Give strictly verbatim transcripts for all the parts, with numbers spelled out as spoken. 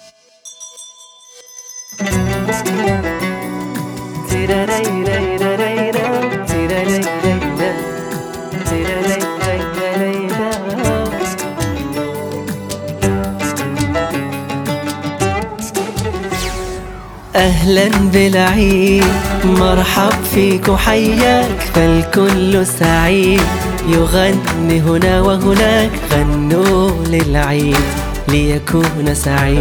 أهلا بالعيد، مرحب فيك وحياك، فالكل سعيد يغني هنا وهناك. غنوا للعيد ليكون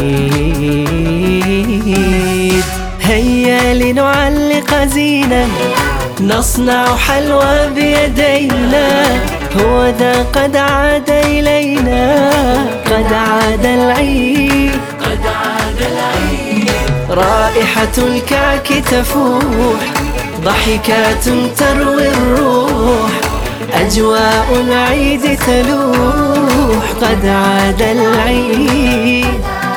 سعيد. هيا لنعلق زينا، نصنع حلوى بيدينا، هو ذا قد عاد إلينا، قد عاد العيد، قد عاد العيد. رائحة الكعك تفوح، ضحكات تروي الروح، أجواء العيد تلوح، قد عاد العيد،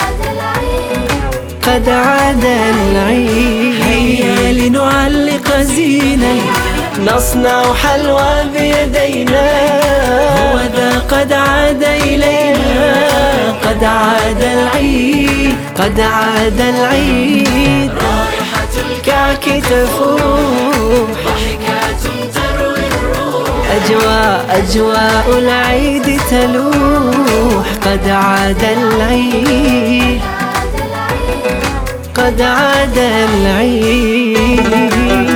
قد عاد العيد. هيا لنعلق زينا، نصنع حلوى بيدينا، هو ذا قد عاد إلينا، قد عاد العيد، قد عاد العيد. رائحة الكعك تفوح، ضحكات تروي الروح، أجواء أجواء العيد تلوح، قد عاد العيد، قد عاد العيد.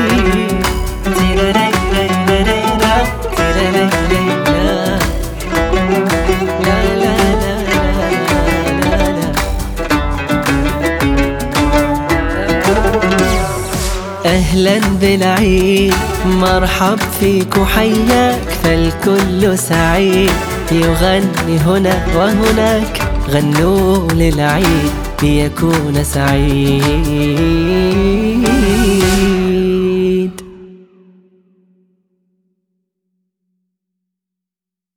أهلا بالعيد، مرحب فيك وحياك، فالكل سعيد يغني هنا وهناك. غنوا للعيد ليكون سعيد.